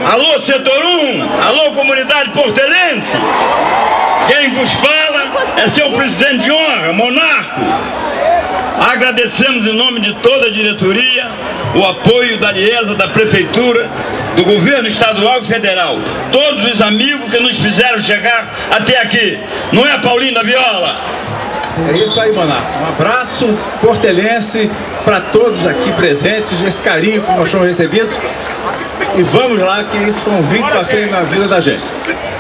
Alô, setor 1, alô, comunidade portelense. Quem vos fala é seu presidente de honra, Monarco. Agradecemos em nome de toda a diretoria o apoio da Liesa, da Prefeitura, do Governo Estadual e Federal. Todos os amigos que nos fizeram chegar até aqui. Não é, Paulinho da Viola? É isso aí, Monarco. Um abraço portelense para todos aqui presentes, esse carinho que nós somos recebidos. E vamos lá, que isso foi um rico passeio na vida da gente.